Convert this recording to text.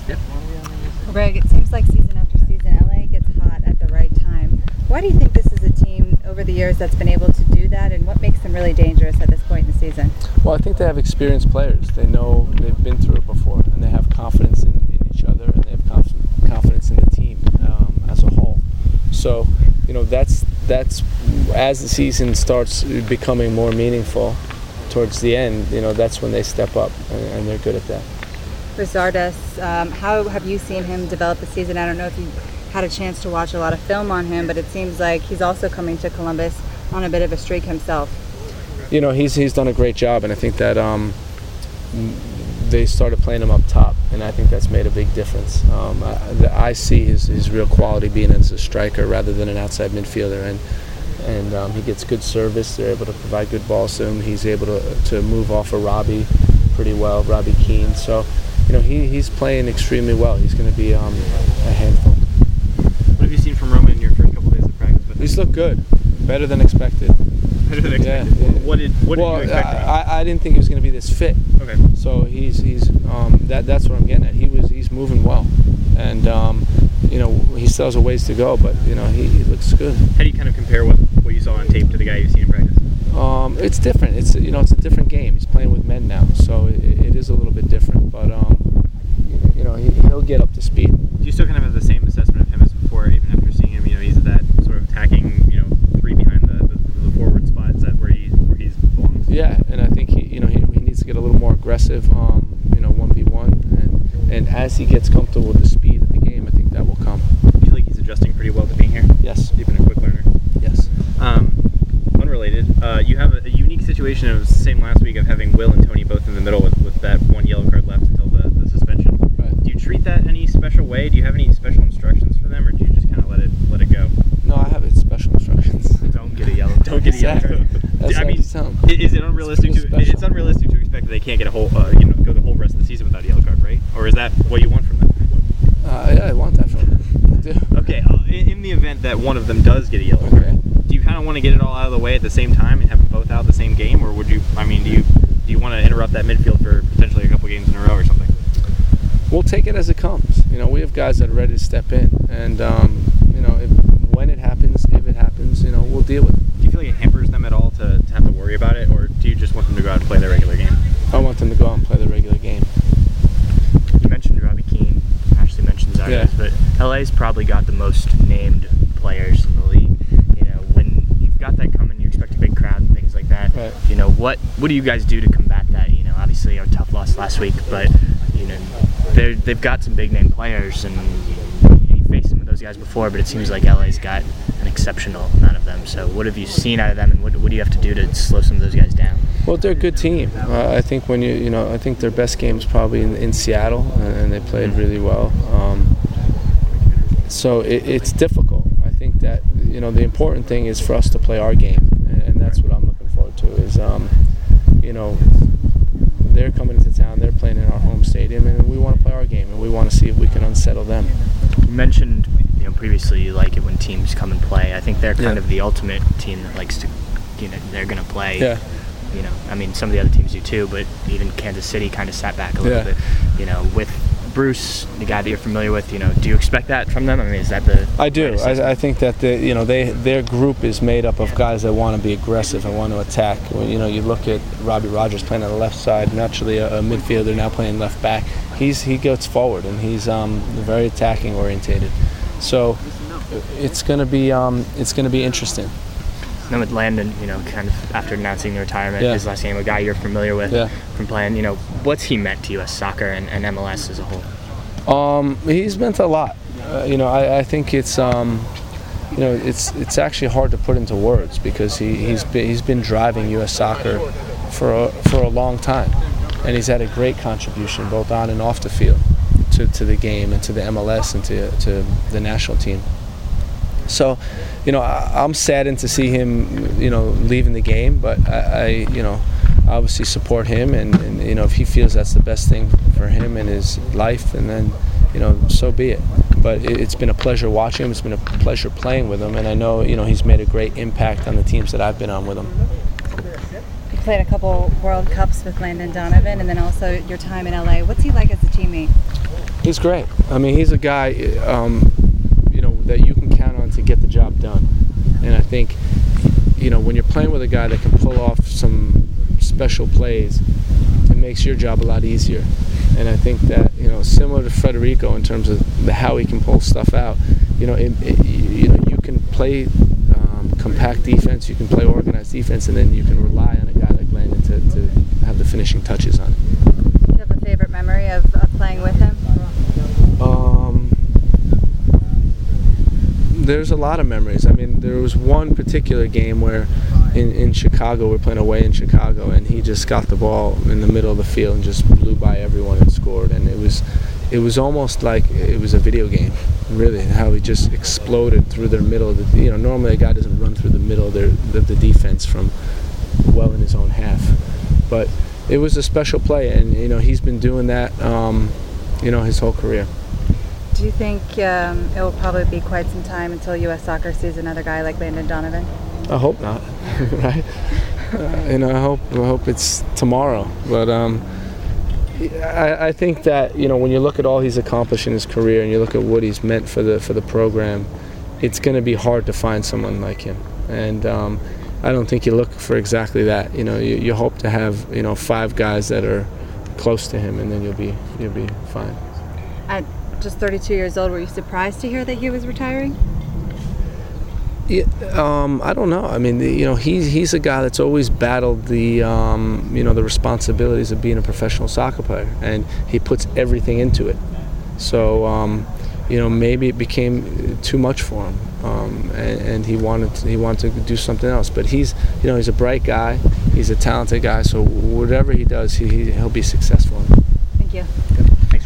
Greg, it seems like season after season, LA gets hot at the right time. Why do you think this is a team over the years that's been able to do that, and what makes them really dangerous at this point in the season? Well, I think they have experienced players. They know they've been through it before, and they have confidence in each other, and they have confidence in the team as a whole. So, that's as the season starts becoming more meaningful towards the end, that's when they step up, and they're good at that. For Zardes, how have you seen him develop the season? I don't know if you had a chance to watch a lot of film on him, but it seems like he's also coming to Columbus on a bit of a streak himself. He's done a great job, and I think that they started playing him up top, and I think that's made a big difference. I see his real quality being as a striker rather than an outside midfielder, and he gets good service. They're able to provide good balls to him. He's able to move off of Robbie pretty well, Robbie Keane. So, he's playing extremely well. He's going to be a handful. What have you seen from Roman in your first couple days of practice with him? He's looked good, better than expected. Better than expected. Yeah. What did you expect? I didn't think he was going to be this fit. Okay. So he's that's what I'm getting at. He's moving well, and he still has a ways to go, but he looks good. How do you kind of compare what you saw on tape to the guy you've seen in practice? It's different. It's a different game. He's playing with men now, so it is a little bit different. But he'll get up to speed. Do you still kind of have the same assessment of him as before, even after seeing him? He's at that sort of attacking, three behind the forward spot. Is that where he belongs? Yeah, and I think he needs to get a little more aggressive, 1v1, and as he gets comfortable with the speed of the game, I think that will come. Do you feel like he's adjusting pretty well to being here? Yes. You've been a quick learner. Yes. Unrelated, you have a unique situation of same last week of having Will and Tony both in the middle with that one yellow card left until the suspension. Right. Do you treat that any special way? Do you have any special instructions for them, or do you just kind of let it go? No, I have special instructions. Don't get a yellow. Don't get a yellow card. That's I mean, is it unrealistic to? It's unrealistic to expect that they can't get a whole, go the whole rest of the season without a yellow card, right? Or is that what you want from them? Yeah, I want that from them. I do. Okay. In the event that one of them does get a yellow card, do you kind of want to get it all out of the way at the same time and have them both out the same game, or would you? I mean, do you want to interrupt that midfield for potentially a couple games in a row or something? We'll take it as it comes. We have guys that are ready to step in, and when it happens, if it happens, we'll deal with it. Do you feel like it hampers them at all to have to worry about it, or do you just want them to go out and play their regular game? I want them to go out and play their regular game. You mentioned Robbie Keane, Ashley mentioned Zardes, but LA's probably got the most named players in the league. When you've got that coming, you expect a big crowd and things like that. Right. What do you guys do to combat that? Obviously a tough loss last week, but they've got some big name players, and you faced some of those guys before, but it seems like LA's got an exceptional amount of them. So what have you seen out of them, and what do you have to do to slow some of those guys down? Well, they're a good team. I think when I think their best game is probably in Seattle, and they played really well. So it's difficult. I think that the important thing is for us to play our game, and that's what I'm looking forward to. Is they're coming into town, they're playing in our home stadium, and we want to play our game, and we want to see if we can unsettle them. You mentioned previously you like it when teams come and play. I think they're kind of the ultimate team that likes to, they're going to play. Yeah. Some of the other teams do too, but even Kansas City kind of sat back a little bit. With Bruce, the guy that you're familiar with, do you expect that from them? Is that the? I do. I think that their group is made up of guys that want to be aggressive and want to attack. You look at Robbie Rogers playing on the left side, naturally a midfielder now playing left back. He goes forward and he's very attacking orientated. So it's going to be interesting. Then with Landon, kind of after announcing the retirement, his last game, a guy you're familiar with from playing, what's he meant to U.S. soccer and MLS as a whole? He's meant a lot. I think it's actually hard to put into words because he's been driving U.S. soccer for a long time, and he's had a great contribution both on and off the field to the game and to the MLS and to the national team. So, I'm saddened to see him, leaving the game, but I obviously support him, and if he feels that's the best thing for him and his life, and then, so be it. But it's been a pleasure watching him. It's been a pleasure playing with him, and I know, he's made a great impact on the teams that I've been on with him. You played a couple World Cups with Landon Donovan, and then also your time in LA. What's he like as a teammate? He's great. I mean, he's a guy, that you can count on to get the job done. And I think, when you're playing with a guy that can pull off some special plays, it makes your job a lot easier. And I think that, similar to Federico in terms of how he can pull stuff out, you can play compact defense, you can play organized defense, and then you can rely on a guy like Landon to have the finishing touches on it. Do you have a favorite memory of playing with him? There's a lot of memories. I mean, there was one particular game where in Chicago, we're playing away in Chicago, and he just got the ball in the middle of the field and just blew by everyone and scored. And it was almost like it was a video game, really, how he just exploded through the middle of the, normally a guy doesn't run through the middle of the defense from well in his own half. But it was a special play, and, he's been doing that, his whole career. Do you think it will probably be quite some time until U.S. Soccer sees another guy like Landon Donovan? I hope not, right? I hope it's tomorrow. But I think that when you look at all he's accomplished in his career and you look at what he's meant for the program, it's going to be hard to find someone like him. And I don't think you look for exactly that. You hope to have 5 guys that are close to him, and then you'll be fine. At just 32 years old, were you surprised to hear that he was retiring? Yeah, I don't know. I mean, he's a guy that's always battled the the responsibilities of being a professional soccer player, and he puts everything into it. So maybe it became too much for him, and he wanted to do something else. But he's a bright guy. He's a talented guy. So whatever he does, he'll be successful in.